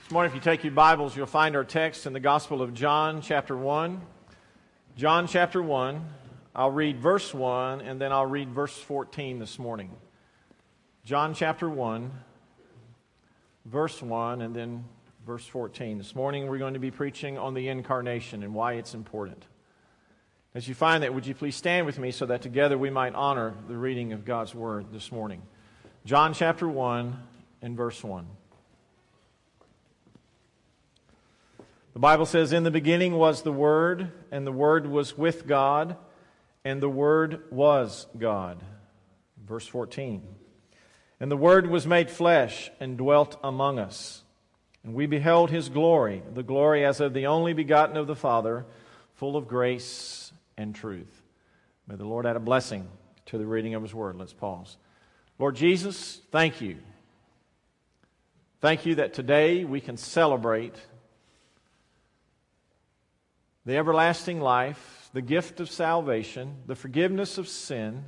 This morning, if you take your Bibles, you'll find our text in the Gospel of John, chapter 1. John, chapter 1. I'll read verse 1, and then I'll read verse 14 this morning. John, chapter 1, verse 1, and then verse 14. This morning, we're going to be preaching on the incarnation and why it's important. As you find that, would you please stand with me so that together we might honor the reading of God's Word this morning. John, chapter 1, and verse 1. The Bible says, "In the beginning was the Word, and the Word was with God, and the Word was God." Verse 14. "And the Word was made flesh and dwelt among us. And we beheld His glory, the glory as of the only begotten of the Father, full of grace and truth." May the Lord add a blessing to the reading of His Word. Let's pause. Lord Jesus, thank you. Thank you that today we can celebrate the everlasting life, the gift of salvation, the forgiveness of sin,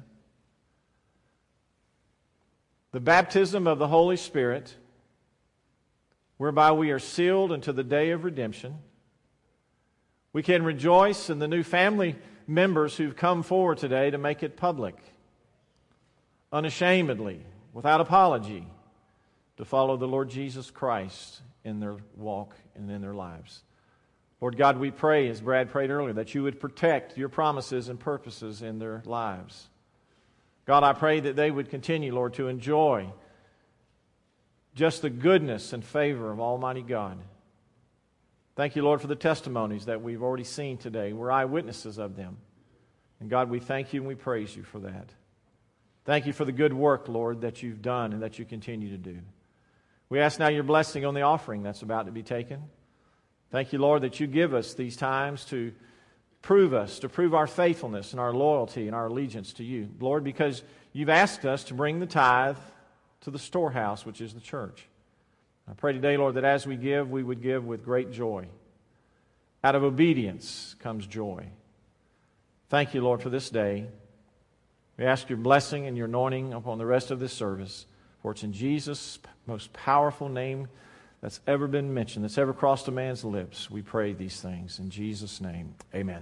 the baptism of the Holy Spirit, whereby we are sealed unto the day of redemption. We can rejoice in the new family members who've come forward today to make it public, unashamedly, without apology, to follow the Lord Jesus Christ in their walk and in their lives. Lord God, we pray, as Brad prayed earlier, that you would protect your promises and purposes in their lives. God, I pray that they would continue, Lord, to enjoy just the goodness and favor of Almighty God. Thank you, Lord, for the testimonies that we've already seen today. We're eyewitnesses of them. And God, we thank you and we praise you for that. Thank you for the good work, Lord, that you've done and that you continue to do. We ask now your blessing on the offering that's about to be taken. Thank you, Lord, that you give us these times to prove our faithfulness and our loyalty and our allegiance to you. Lord, because you've asked us to bring the tithe to the storehouse, which is the church. I pray today, Lord, that as we give, we would give with great joy. Out of obedience comes joy. Thank you, Lord, for this day. We ask your blessing and your anointing upon the rest of this service. For it's in Jesus' most powerful name that's ever been mentioned, that's ever crossed a man's lips. We pray these things in Jesus' name. Amen.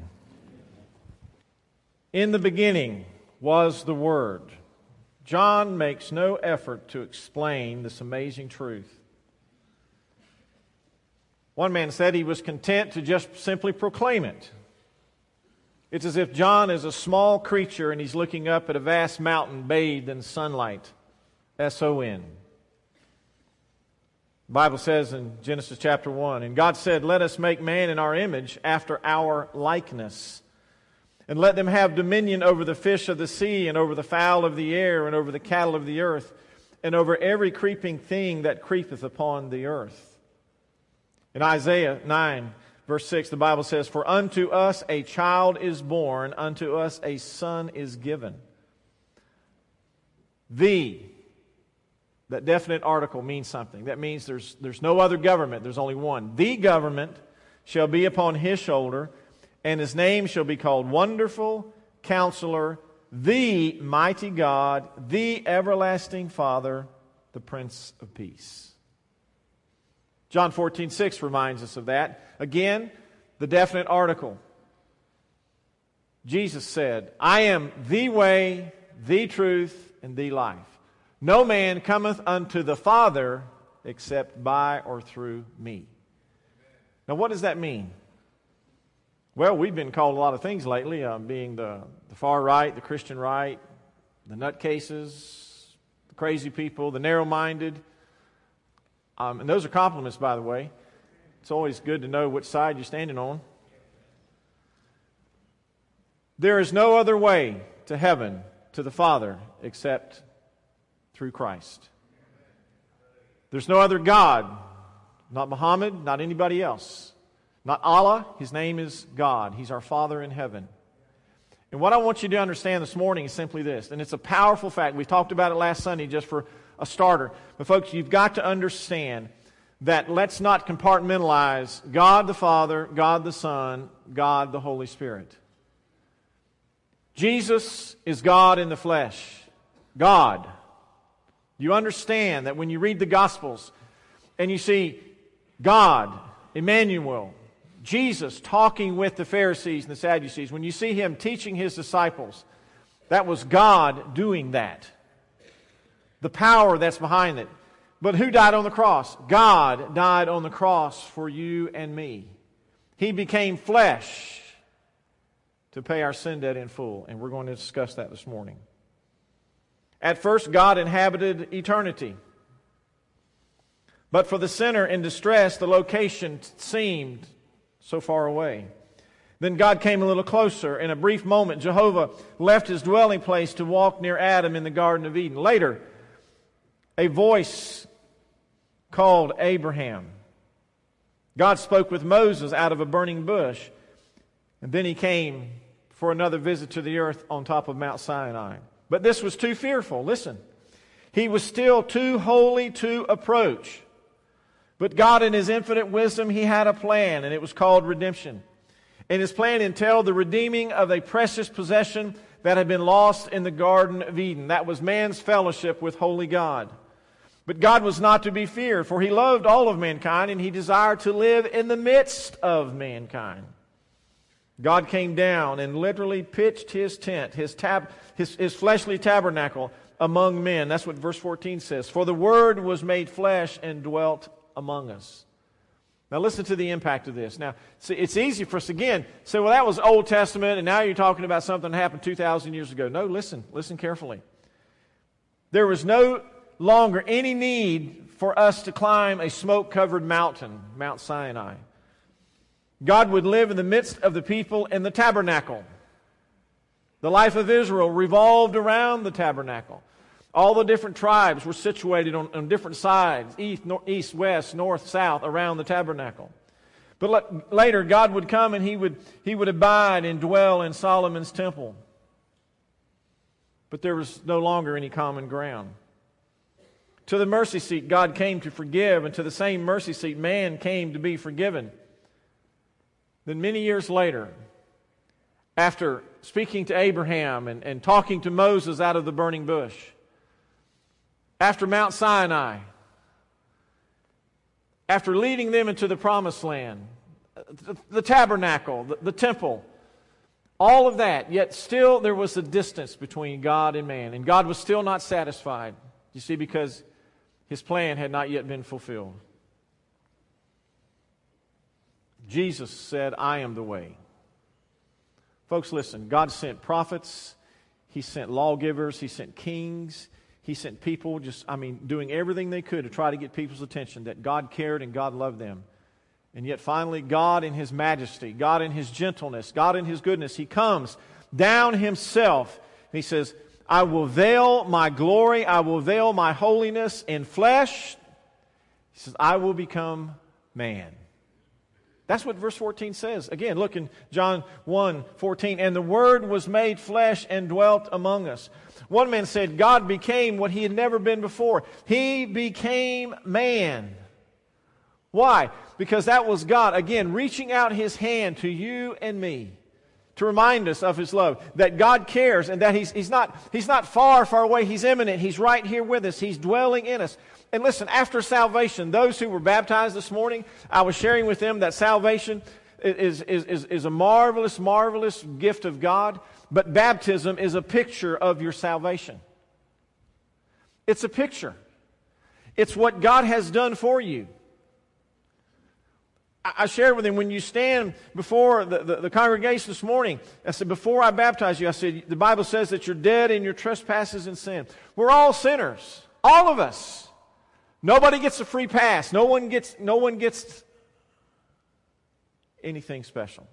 In the beginning was the Word. John makes no effort to explain this amazing truth. One man said he was content to just simply proclaim it. It's as if John is a small creature and he's looking up at a vast mountain bathed in sunlight. S-O-N. The Bible says in Genesis chapter 1, "And God said, Let us make man in our image after our likeness, and let them have dominion over the fish of the sea, and over the fowl of the air, and over the cattle of the earth, and over every creeping thing that creepeth upon the earth." In Isaiah 9, verse 6, the Bible says, "For unto us a child is born, unto us a son is given." That definite article means something. That means there's no other government. There's only one. "The government shall be upon his shoulder, and his name shall be called Wonderful, Counselor, the Mighty God, the Everlasting Father, the Prince of Peace." John 14:6 reminds us of that. Again, the definite article. Jesus said, "I am the way, the truth, and the life. No man cometh unto the Father except by or through me." Now, what does that mean? Well, we've been called a lot of things lately, being the far right, the Christian right, the nutcases, the crazy people, the narrow-minded. And those are compliments, by the way. It's always good to know which side you're standing on. There is no other way to heaven, to the Father, except through Christ. There's no other God, not Muhammad, not anybody else, not Allah. His name is God. He's our Father in heaven. And what I want you to understand this morning is simply this, and it's a powerful fact. We talked about it last Sunday just for a starter. But folks, you've got to understand that let's not compartmentalize God the Father, God the Son, God the Holy Spirit. Jesus is God in the flesh. God. You understand that when you read the Gospels and you see God, Emmanuel, Jesus talking with the Pharisees and the Sadducees, when you see Him teaching His disciples, that was God doing that. The power that's behind it. But who died on the cross? God died on the cross for you and me. He became flesh to pay our sin debt in full. And we're going to discuss that this morning. At first, God inhabited eternity. But for the sinner in distress, the location seemed so far away. Then God came a little closer. In a brief moment, Jehovah left His dwelling place to walk near Adam in the Garden of Eden. Later, a voice called Abraham. God spoke with Moses out of a burning bush. And then He came for another visit to the earth on top of Mount Sinai. But this was too fearful. Listen. He was still too holy to approach. But God, in His infinite wisdom, He had a plan, and it was called redemption. And His plan entailed the redeeming of a precious possession that had been lost in the Garden of Eden. That was man's fellowship with holy God. But God was not to be feared, for He loved all of mankind, and He desired to live in the midst of mankind. God came down and literally pitched His tent, His fleshly tabernacle among men. That's what verse 14 says. For the Word was made flesh and dwelt among us. Now listen to the impact of this. Now, see, it's easy for us again to say, well, that was Old Testament, and now you're talking about something that happened 2,000 years ago. No, listen carefully. There was no longer any need for us to climb a smoke-covered mountain, Mount Sinai. God would live in the midst of the people in the tabernacle. The life of Israel revolved around the tabernacle. All the different tribes were situated on different sides, east, west, north, south, around the tabernacle. But later, God would come and He would abide and dwell in Solomon's temple. But there was no longer any common ground. To the mercy seat, God came to forgive, and to the same mercy seat, man came to be forgiven. Then many years later, after speaking to Abraham and talking to Moses out of the burning bush, after Mount Sinai, after leading them into the promised land, the tabernacle, the temple, all of that, yet still there was a distance between God and man, and God was still not satisfied. You see, because His plan had not yet been fulfilled. Jesus said, I am the way. Folks, listen, God sent prophets, He sent lawgivers, He sent kings, He sent people doing everything they could to try to get people's attention that God cared and God loved them. And yet finally, God in His majesty, God in His gentleness, God in His goodness, He comes down Himself and He says, I will veil my glory, I will veil my holiness in flesh. He says, I will become man. That's what verse 14 says. Again, look in John 1:14. And the Word was made flesh and dwelt among us. One man said, God became what He had never been before. He became man. Why? Because that was God, again, reaching out His hand to you and me to remind us of His love, that God cares and that He's not far, far away. He's imminent. He's right here with us. He's dwelling in us. And listen, after salvation, those who were baptized this morning, I was sharing with them that salvation is a marvelous, marvelous gift of God, but baptism is a picture of your salvation. It's a picture. It's what God has done for you. I shared with him, when you stand before the congregation this morning, I said, before I baptize you, I said, the Bible says that you're dead in your trespasses and sin. We're all sinners. All of us. Nobody gets a free pass. No one gets anything special.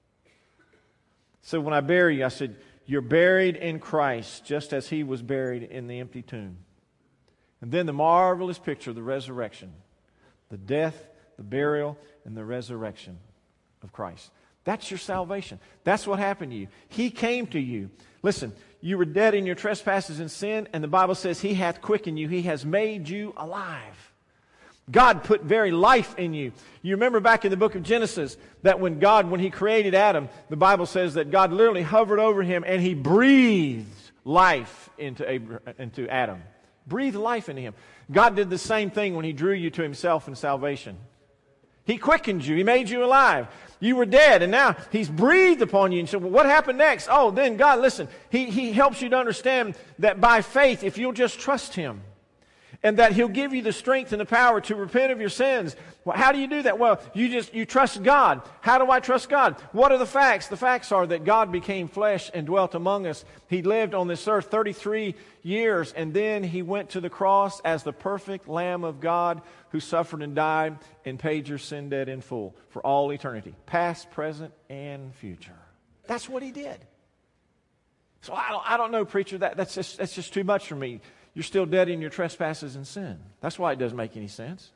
So when I bury you, I said, you're buried in Christ just as He was buried in the empty tomb. And then the marvelous picture of the resurrection, the death, the burial, and the resurrection of Christ. That's your salvation. That's what happened to you. He came to you. Listen, you were dead in your trespasses and sin, and the Bible says He hath quickened you. He has made you alive. God put very life in you. You remember back in the book of Genesis that when He created Adam, the Bible says that God literally hovered over him and He breathed life into Adam. Breathed life into him. God did the same thing when He drew you to Himself in salvation. He quickened you. He made you alive. You were dead, and now He's breathed upon you. And so, well, what happened next? Oh, then God, listen, He helps you to understand that by faith, if you'll just trust Him, and that He'll give you the strength and the power to repent of your sins. Well, how do you do that? Well, you trust God. How do I trust God? What are the facts? The facts are that God became flesh and dwelt among us. He lived on this earth 33 years, and then He went to the cross as the perfect Lamb of God who suffered and died and paid your sin debt in full for all eternity, past, present, and future. That's what He did. So I don't know, preacher, that's just too much for me. You're still dead in your trespasses and sin. That's why it doesn't make any sense.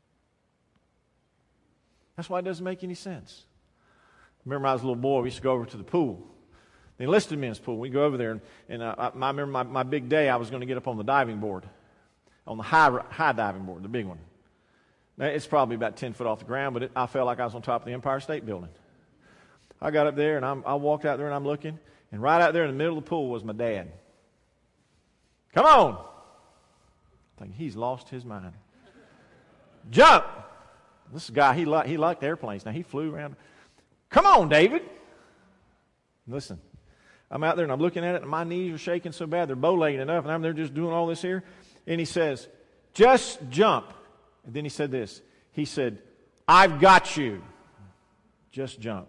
That's why it doesn't make any sense. Remember, when I was a little boy, we used to go over to the pool, the enlisted men's pool. We go over there, and I remember my big day, I was going to get up on the diving board, on the high diving board, the big one. Now, it's probably about 10 foot off the ground, but I felt like I was on top of the Empire State Building. I got up there, and I walked out there, and I'm looking, and right out there in the middle of the pool was my dad. Come on! I think he's lost his mind. Jump! This guy, he liked airplanes. Now, he flew around. Come on, David! Listen, I'm out there, and I'm looking at it, and my knees are shaking so bad, they're bow-legged enough, and I'm there just doing all this here. And he says, just jump. And then he said this. He said, I've got you. Just jump.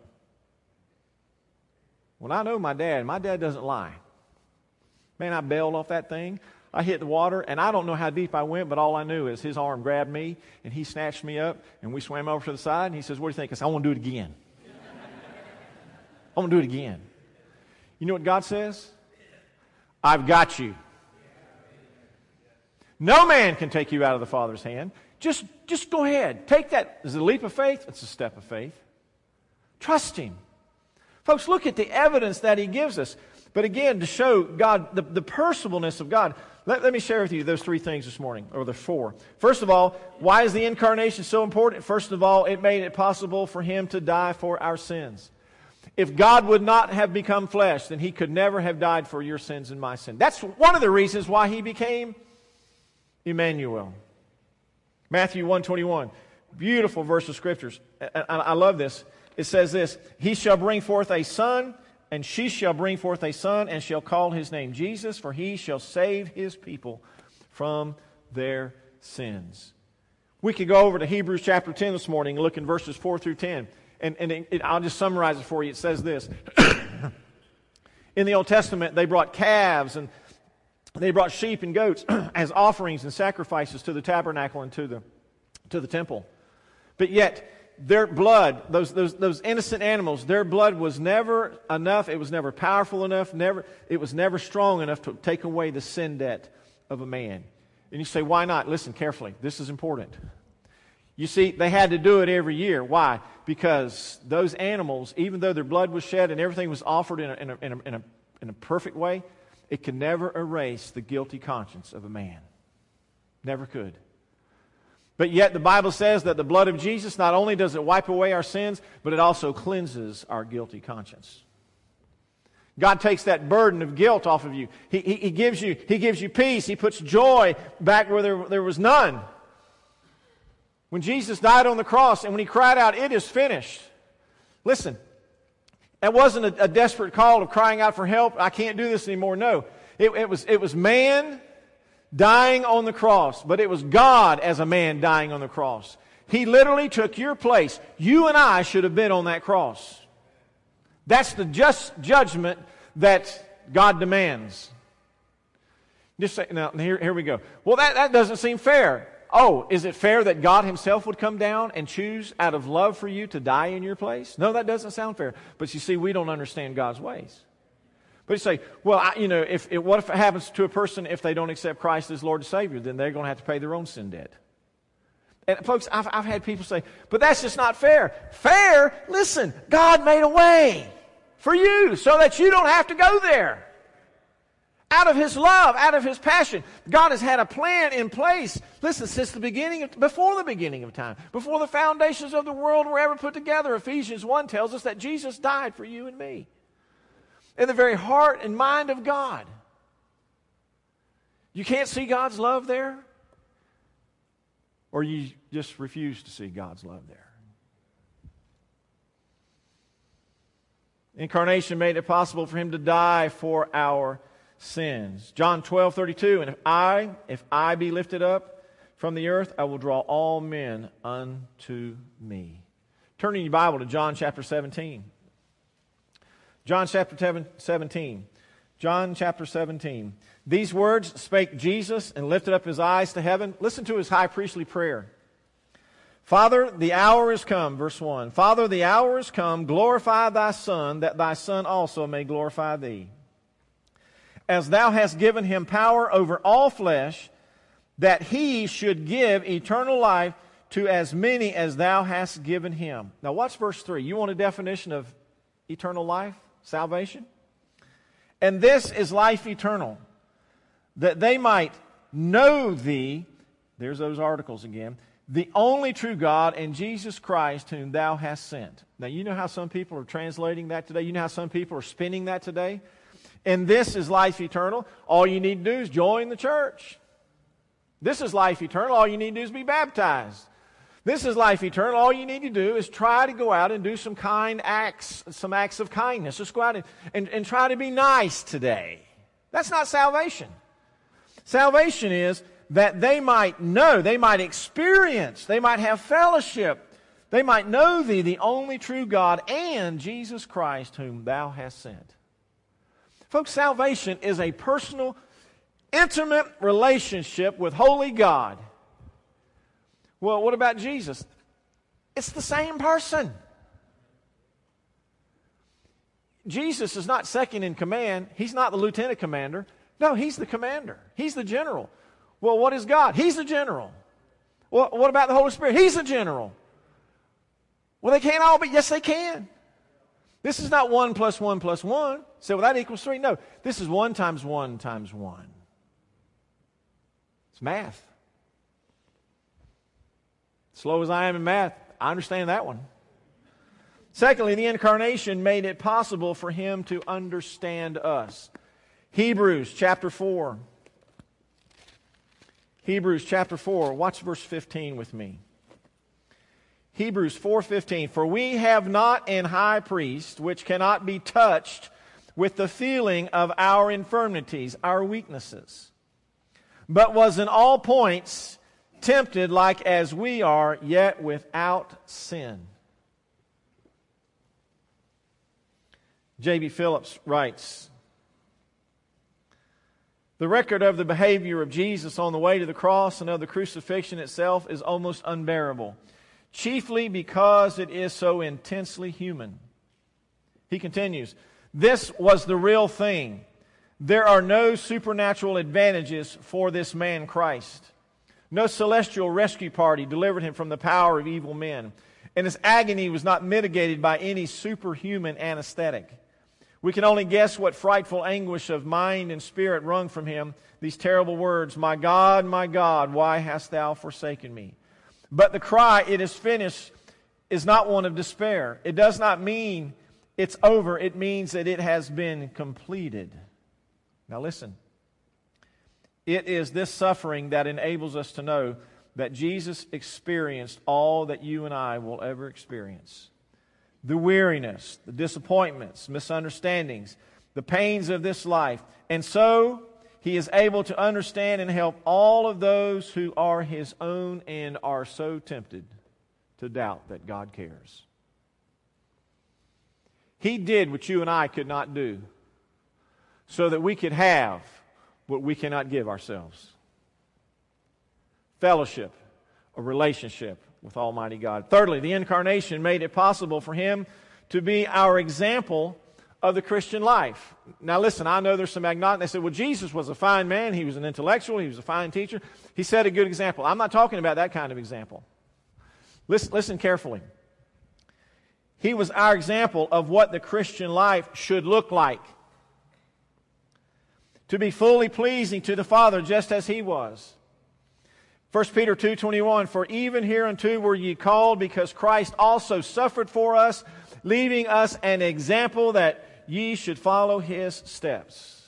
Well, I know my dad doesn't lie. Man, I bailed off that thing. I hit the water, and I don't know how deep I went, but all I knew is his arm grabbed me, and he snatched me up, and we swam over to the side, and he says, what do you think? I said, I want to do it again. I want to do it again. You know what God says? I've got you. No man can take you out of the Father's hand. Just go ahead. Take that. Is it a leap of faith? It's a step of faith. Trust Him. Folks, look at the evidence that He gives us. But again, to show God, the personableness of God, let me share with you those three things this morning, or the four. First of all, why is the incarnation so important? First of all, it made it possible for Him to die for our sins. If God would not have become flesh, then He could never have died for your sins and my sin. That's one of the reasons why He became Emmanuel. Matthew 1:21, beautiful verse of Scriptures. I love this. It says this, He shall bring forth a son, and she shall bring forth a son, and shall call his name Jesus, for he shall save his people from their sins. We could go over to Hebrews chapter 10 this morning and look in verses 4 through 10. And I'll just summarize it for you. It says this. In the Old Testament, they brought calves and they brought sheep and goats as offerings and sacrifices to the tabernacle and to the temple. But yet, their blood, those innocent animals, their blood was never enough. It was never powerful enough. It was never strong enough to take away the sin debt of a man. And you say, why not? Listen carefully. This is important. You see, they had to do it every year. Why? Because those animals, even though their blood was shed and everything was offered in a perfect way, it could never erase the guilty conscience of a man. Never could. But yet the Bible says that the blood of Jesus, not only does it wipe away our sins, but it also cleanses our guilty conscience. God takes that burden of guilt off of you. He gives you peace. He puts joy back where there was none. When Jesus died on the cross and when He cried out, it is finished. Listen, that wasn't a desperate call of crying out for help. I can't do this anymore. No, it was man dying on the cross, but it was God as a man dying on the cross. He literally took your place. You and I should have been on that cross. That's the just judgment that God demands. Just say, now here we go. Well, that doesn't seem fair. Oh, is it fair that God Himself would come down and choose out of love for you to die in your place? No, that doesn't sound fair. But you see, we don't understand God's ways. But you say, well, what if it happens to a person if they don't accept Christ as Lord and Savior? Then they're going to have to pay their own sin debt. And folks, I've had people say, but that's just not fair. Fair? Listen, God made a way for you so that you don't have to go there. Out of His love, out of His passion, God has had a plan in place. Listen, since before the beginning of time, before the foundations of the world were ever put together, Ephesians 1 tells us that Jesus died for you and me. In the very heart and mind of God. You can't see God's love there? Or you just refuse to see God's love there? Incarnation made it possible for him to die for our sins. John 12:32, and if I be lifted up from the earth, I will draw all men unto me. Turning your Bible to John chapter 17. John chapter 17. John chapter 17. These words spake Jesus and lifted up his eyes to heaven. Listen to his high priestly prayer. Father, the hour is come, verse 1. Father, the hour is come, glorify thy Son, that thy Son also may glorify thee. As thou hast given him power over all flesh, that he should give eternal life to as many as thou hast given him. Now watch verse 3. You want a definition of eternal life, salvation? And this is life eternal, that they might know thee, there's those articles again, the only true God, and Jesus Christ, whom thou hast sent. Now, you know how some people are translating that today? You know how some people are spinning that today? And this is life eternal. All you need to do is join the church. This is life eternal. All you need to do is be baptized. This is life eternal. All you need to do is try to go out and do some kind acts, some acts of kindness. Just go out and try to be nice today. That's not salvation. Salvation is that they might know, they might experience, they might have fellowship, they might know thee, the only true God, and Jesus Christ, whom thou hast sent. Folks, salvation is a personal, intimate relationship with holy God. Well, what about Jesus? It's the same person. Jesus is not second in command. He's not the lieutenant commander. No, he's the commander. He's the general. Well, what is God? He's the general. Well, what about the Holy Spirit? He's the general. Well, they can't all be. Yes, they can. This is not 1 + 1 + 1. So well, that equals 3. No, this is 1 × 1 × 1. It's math. Slow as I am in math, I understand that one. Secondly, the incarnation made it possible for him to understand us. Hebrews chapter 4. Hebrews chapter 4. Watch verse 15 with me. Hebrews 4:15. For we have not an high priest which cannot be touched with the feeling of our infirmities, our weaknesses, but was in all points tempted like as we are, yet without sin. J.B. Phillips writes, the record of the behavior of Jesus on the way to the cross and of the crucifixion itself is almost unbearable, chiefly because it is so intensely human. He continues, this was the real thing. There are no supernatural advantages for this man Christ. No celestial rescue party delivered him from the power of evil men, and his agony was not mitigated by any superhuman anesthetic. We can only guess what frightful anguish of mind and spirit wrung from him these terrible words, my God, why hast thou forsaken me? But the cry, it is finished, is not one of despair. It does not mean it's over. It means that it has been completed. Now listen. It is this suffering that enables us to know that Jesus experienced all that you and I will ever experience. The weariness, the disappointments, misunderstandings, the pains of this life. And so he is able to understand and help all of those who are his own and are so tempted to doubt that God cares. He did what you and I could not do so that we could have what we cannot give ourselves. Fellowship, a relationship with Almighty God. Thirdly, the incarnation made it possible for him to be our example of the Christian life. Now listen, I know there's some agnostics. They said, well, Jesus was a fine man. He was an intellectual. He was a fine teacher. He set a good example. I'm not talking about that kind of example. Listen carefully. He was our example of what the Christian life should look like. To be fully pleasing to the Father just as he was. 1 Peter 2:21, for even hereunto were ye called, because Christ also suffered for us, leaving us an example that ye should follow his steps.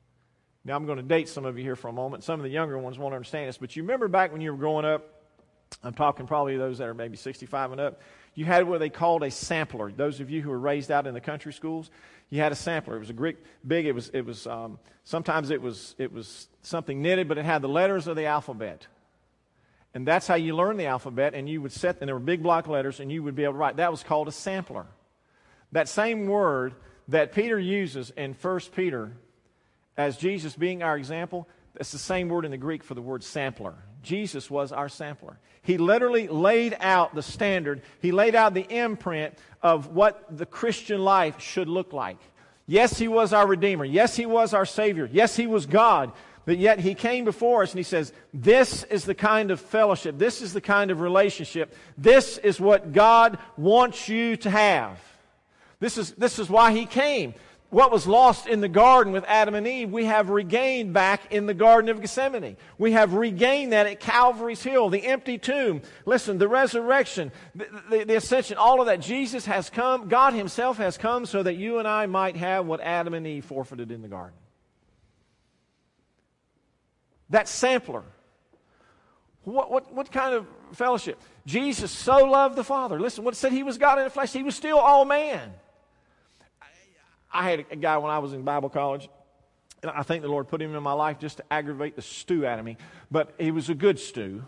Now I'm going to date some of you here for a moment. Some of the younger ones won't understand this, but you remember back when you were growing up I'm talking probably those that are maybe 65 and up. You had what they called a sampler. Those of you who were raised out in the country schools, you had a sampler. It was a great, big. It was. Sometimes it was something knitted, but it had the letters of the alphabet, and that's how you learn the alphabet. And you would set, and there were big block letters, and you would be able to write. That was called a sampler. That same word that Peter uses in 1 Peter, as Jesus being our example, that's the same word in the Greek for the word sampler. Jesus was our sampler. He literally laid out the standard. He laid out the imprint of what the Christian life should look like. Yes, He was our Redeemer. Yes, He was our Savior. Yes, He was God. But yet He came before us and He says, this is the kind of fellowship. This is the kind of relationship. This is what God wants you to have. This is why He came. What was lost in the garden with Adam and Eve, we have regained back in the Garden of Gethsemane. We have regained that at Calvary's Hill, the empty tomb. Listen, the resurrection, the ascension, all of that. Jesus has come, God Himself has come so that you and I might have what Adam and Eve forfeited in the garden. That sampler. What kind of fellowship? Jesus so loved the Father. Listen, what it said, He was God in the flesh. He was still all man. I had a guy when I was in Bible college, and I think the Lord put him in my life just to aggravate the stew out of me, but he was a good stew.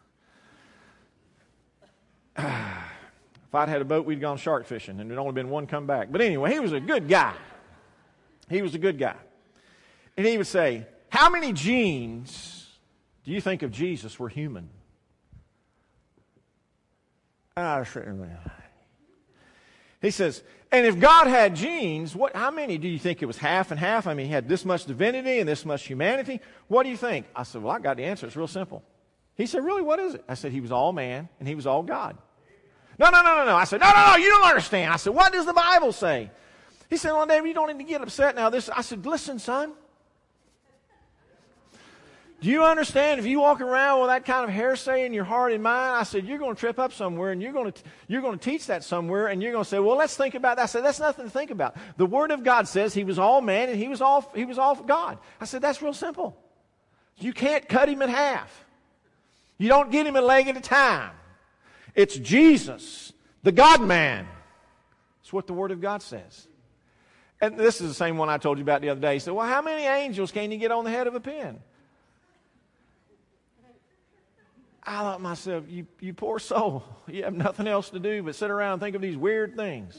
If I'd had a boat, we'd gone shark fishing, and there'd only been one come back. But anyway, he was a good guy. He was a good guy. And he would say, how many genes do you think of Jesus were human? He says, and if God had genes, how many do you think it was? Half and half? I mean, He had this much divinity and this much humanity. What do you think? I said, well, I got the answer. It's real simple. He said, really, what is it? I said, He was all man and He was all God. No. I said, no, you don't understand. I said, what does the Bible say? He said, well, David, you don't need to get upset now. I said, listen, son. Do you understand if you walk around with that kind of hearsay in your heart and mind? I said, you're going to trip up somewhere and you're going to teach that somewhere and you're going to say, well, let's think about that. I said, that's nothing to think about. The Word of God says He was all man and He was all God. I said, that's real simple. You can't cut Him in half. You don't get Him a leg at a time. It's Jesus, the God-man. That's what the Word of God says. And this is the same one I told you about the other day. He said, well, how many angels can you get on the head of a pin? I thought to myself, you poor soul. You have nothing else to do but sit around and think of these weird things.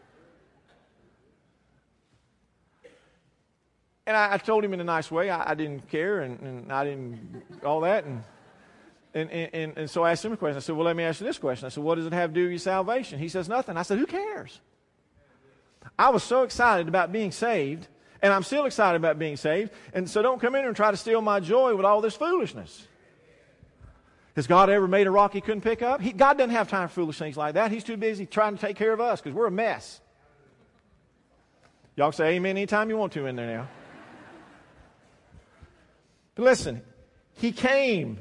And I told him in a nice way. I didn't care, and I didn't all that. And so I asked him a question. I said, well, let me ask you this question. I said, what does it have to do with your salvation? He says, nothing. I said, who cares? I was so excited about being saved, and I'm still excited about being saved. And so don't come in here and try to steal my joy with all this foolishness. Has God ever made a rock He couldn't pick up? God doesn't have time for foolish things like that. He's too busy trying to take care of us because we're a mess. Y'all say amen anytime you want to in there now. But listen, He came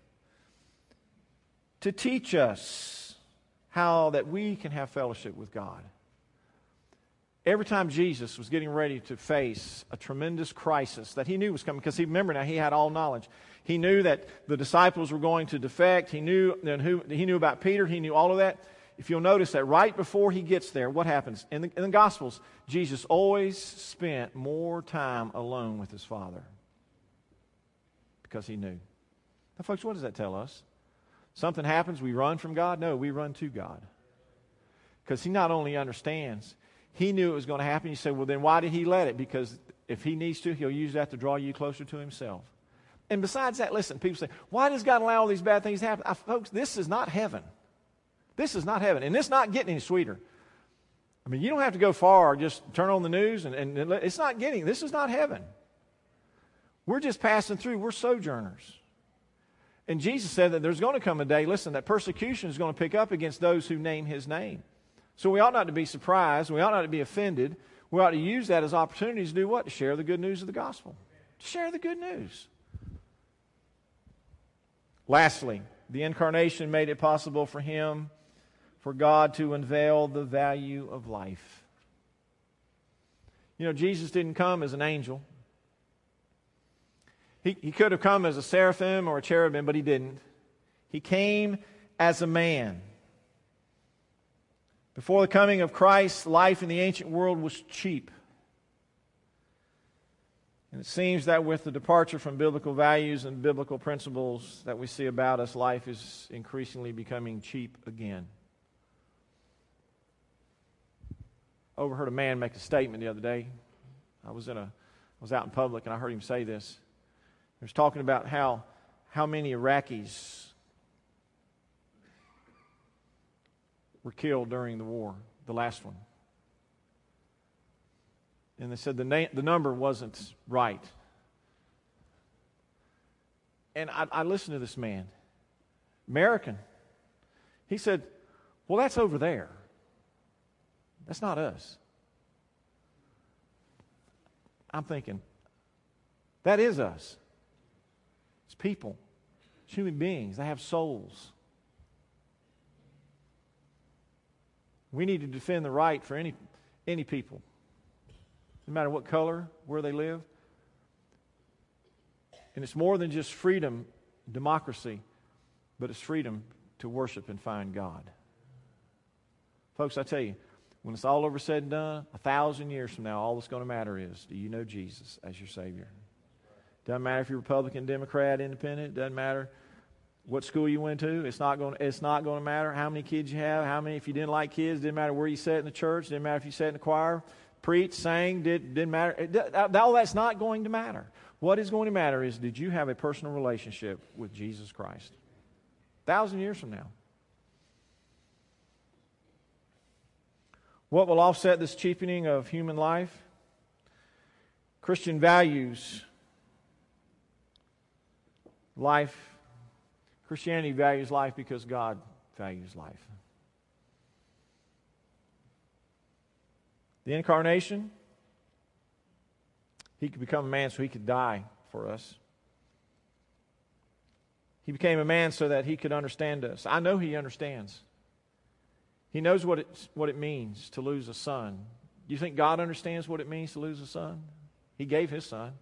to teach us how that we can have fellowship with God. Every time Jesus was getting ready to face a tremendous crisis that He knew was coming, because remember now, He had all knowledge. He knew that the disciples were going to defect. He knew about Peter. He knew all of that. If you'll notice that right before He gets there, what happens? In the Gospels, Jesus always spent more time alone with His Father because He knew. Now, folks, what does that tell us? Something happens, we run from God? No, we run to God. Because He not only understands, He knew it was going to happen. You say, well, then why did He let it? Because if He needs to, He'll use that to draw you closer to Himself. And besides that, listen, people say, why does God allow all these bad things to happen? Folks, this is not heaven. This is not heaven. And it's not getting any sweeter. I mean, you don't have to go far. Just turn on the news and it's not getting, this is not heaven. We're just passing through. We're sojourners. And Jesus said that there's going to come a day, listen, that persecution is going to pick up against those who name His name. So we ought not to be surprised. We ought not to be offended. We ought to use that as opportunities to do what? To share the good news of the gospel. To share the good news. Lastly, the incarnation made it possible for God to unveil the value of life. You know, Jesus didn't come as an angel. He could have come as a seraphim or a cherubim, but He didn't. He came as a man. Before the coming of Christ, life in the ancient world was cheap. And it seems that with the departure from biblical values and biblical principles that we see about us, life is increasingly becoming cheap again. I overheard a man make a statement the other day. I was out in public and I heard him say this. He was talking about how many Iraqis were killed during the war, the last one. And they said the number wasn't right. And I listened to this man, American. He said, well, that's over there. That's not us. I'm thinking, that is us. It's people. It's human beings. They have souls. We need to defend the right for any people, no matter what color, where they live. And it's more than just freedom, democracy, but it's freedom to worship and find God. Folks, I tell you, when it's all over said and done, 1,000 years from now, all that's going to matter is, do you know Jesus as your Savior? Doesn't matter if you're Republican, Democrat, Independent. Doesn't matter what school you went to. It's not going to matter how many kids you have. If you didn't like kids, didn't matter where you sat in the church. Didn't matter if you sat in the choir, preached, sang. Didn't matter. All that's not going to matter. What is going to matter is, did you have a personal relationship with Jesus Christ? 1,000 years from now. What will offset this cheapening of human life? Christian values. Life. Christianity values life because God values life. The incarnation. He could become a man so He could die for us. He became a man so that He could understand us. I know He understands. He knows what it means to lose a son. Do you think God understands what it means to lose a son? He gave His Son.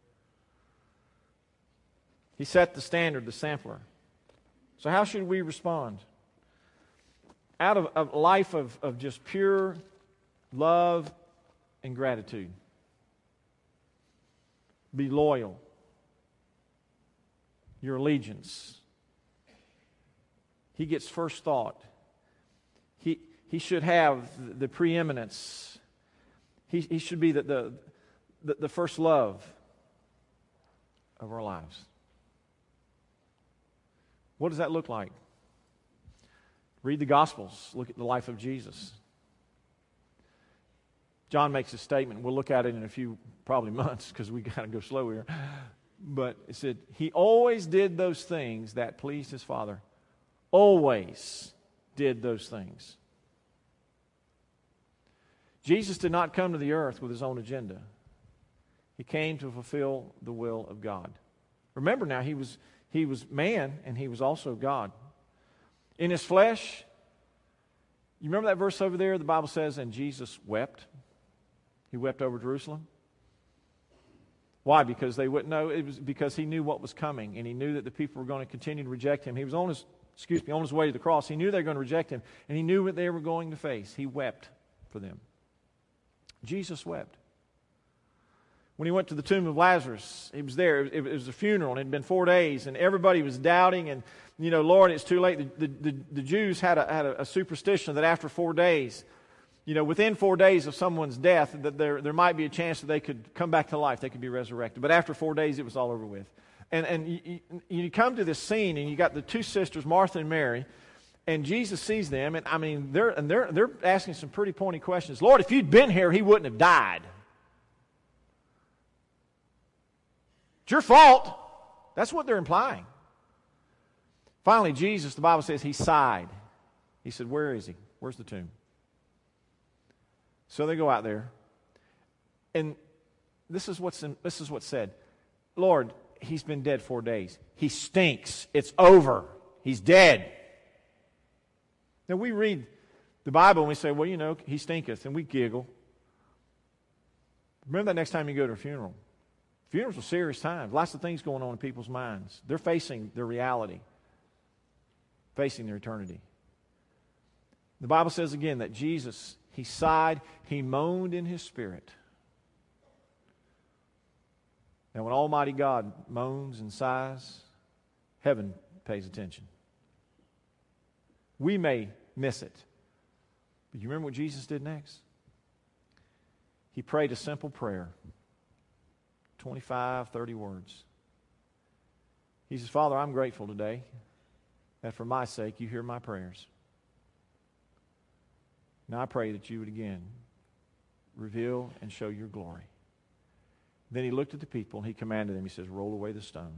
He set the standard, the sampler. So how should we respond? Out of a life of just pure love and gratitude. Be loyal. Your allegiance. He gets first thought. He should have the preeminence. He should be the first love of our lives. What does that look like? Read the Gospels. Look at the life of Jesus. John makes a statement. We'll look at it in a few, probably months, because we got to go slow here. But it said, He always did those things that pleased His Father. Always did those things. Jesus did not come to the earth with His own agenda. He came to fulfill the will of God. Remember now, He was man and He was also God. In His flesh, you remember that verse over there? The Bible says, and Jesus wept. He wept over Jerusalem. Why? Because they wouldn't know. It was because He knew what was coming, and He knew that the people were going to continue to reject Him. He was on his way to the cross. He knew they were going to reject Him, and He knew what they were going to face. He wept for them. Jesus wept. When He went to the tomb of Lazarus, He was there. It was a funeral, and it had been 4 days, and everybody was doubting, and, Lord, it's too late. The Jews had a superstition that after 4 days, within 4 days of someone's death, that there might be a chance that they could come back to life, they could be resurrected. But after 4 days, it was all over with. And you come to this scene, and you got the two sisters, Martha and Mary, and Jesus sees them, and they're asking some pretty pointy questions. Lord, if you'd been here, he wouldn't have died. It's your fault. That's what they're implying. Finally, Jesus, the Bible says, he sighed. He said, where is he? Where's the tomb? So they go out there, and this is what's said. Lord, he's been dead 4 days. He stinks. It's over. He's dead. Now we read the Bible and we say, well, he stinketh, and we giggle. Remember that next time you go to a funeral. Funerals are serious times. Lots of things going on in people's minds. They're facing their reality. facing their eternity. The Bible says again that Jesus, He sighed, He moaned in His spirit. Now when Almighty God moans and sighs, heaven pays attention. We may miss it. But you remember what Jesus did next? He prayed a simple prayer. 25, 30 words. He says, Father, I'm grateful today that for my sake you hear my prayers. Now I pray that you would again reveal and show your glory. Then he looked at the people and he commanded them. He says, roll away the stone.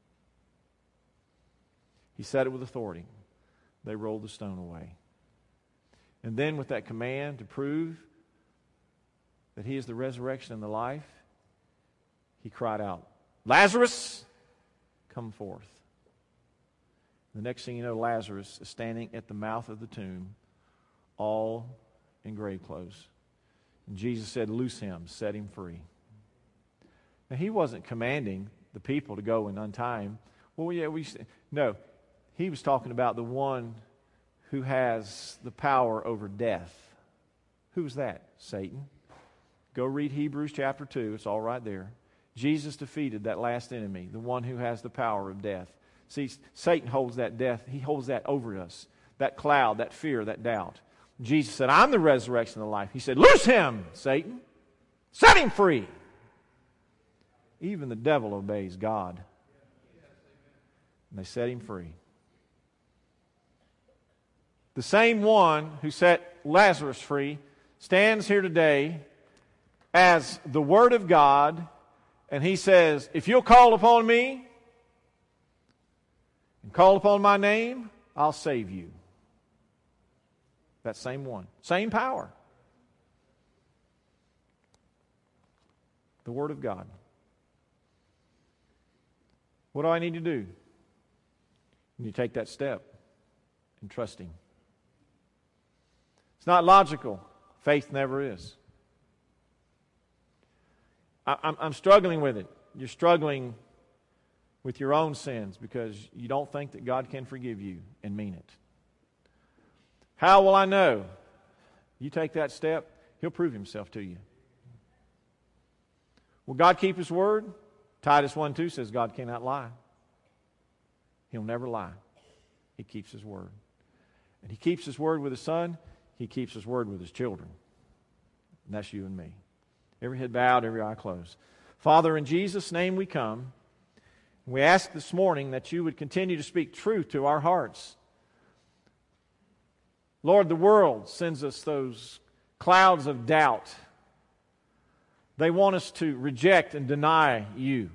He said it with authority. They rolled the stone away. And then with that command to prove that He is the resurrection and the life, He cried out, Lazarus, come forth. The next thing you know, Lazarus is standing at the mouth of the tomb, all in grave clothes. And Jesus said, loose him, set him free. Now, He wasn't commanding the people to go and untie him. Well, yeah, no. He was talking about the one who has the power over death. Who was that? Satan. Go read Hebrews chapter 2. It's all right there. Jesus defeated that last enemy, the one who has the power of death. See, Satan holds that death. He holds that over us. That cloud, that fear, that doubt. Jesus said, I'm the resurrection and the life. He said, loose him, Satan. Set him free. Even the devil obeys God. And they set him free. The same one who set Lazarus free stands here today as the Word of God, and He says, if you'll call upon me and call upon my name, I'll save you. That same one. Same power. The Word of God. What do I need to do? You take that step and trust Him. It's not logical. Faith never is. I'm struggling with it. You're struggling with your own sins because you don't think that God can forgive you and mean it. How will I know? You take that step, He'll prove Himself to you. Will God keep His word? Titus 1:2 says God cannot lie. He'll never lie. He keeps His word. And He keeps His word with His Son. He keeps His word with His children. And that's you and me. Every head bowed, every eye closed. Father, in Jesus' name we come. We ask this morning that you would continue to speak truth to our hearts. Lord, the world sends us those clouds of doubt. They want us to reject and deny you.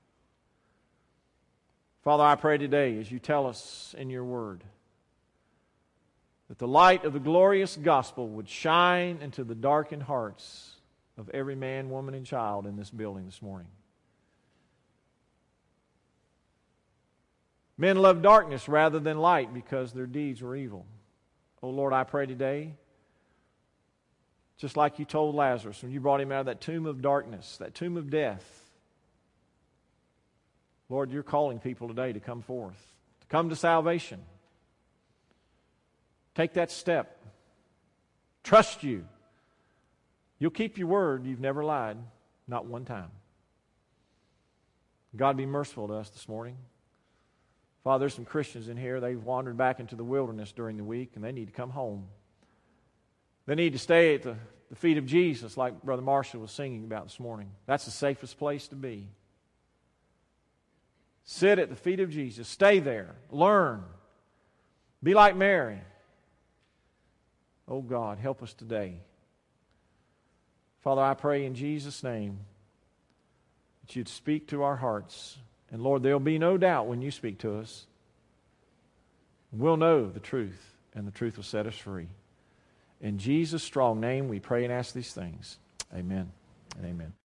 Father, I pray today as you tell us in your word that the light of the glorious gospel would shine into the darkened hearts of every man, woman, and child in this building this morning. Men love darkness rather than light because their deeds were evil. Oh Lord, I pray today, just like you told Lazarus when you brought him out of that tomb of darkness, that tomb of death. Lord, you're calling people today to come forth, to come to salvation. Take that step. Trust you. You'll keep your word. You've never lied, not one time. God, be merciful to us this morning. Father, there's some Christians in here. They've wandered back into the wilderness during the week, and they need to come home. They need to stay at the feet of Jesus, like Brother Marshall was singing about this morning. That's the safest place to be. Sit at the feet of Jesus. Stay there. Learn. Be like Mary. Oh God, help us today. Father, I pray in Jesus' name that you'd speak to our hearts. And Lord, there'll be no doubt when you speak to us. We'll know the truth, and the truth will set us free. In Jesus' strong name, we pray and ask these things. Amen and amen.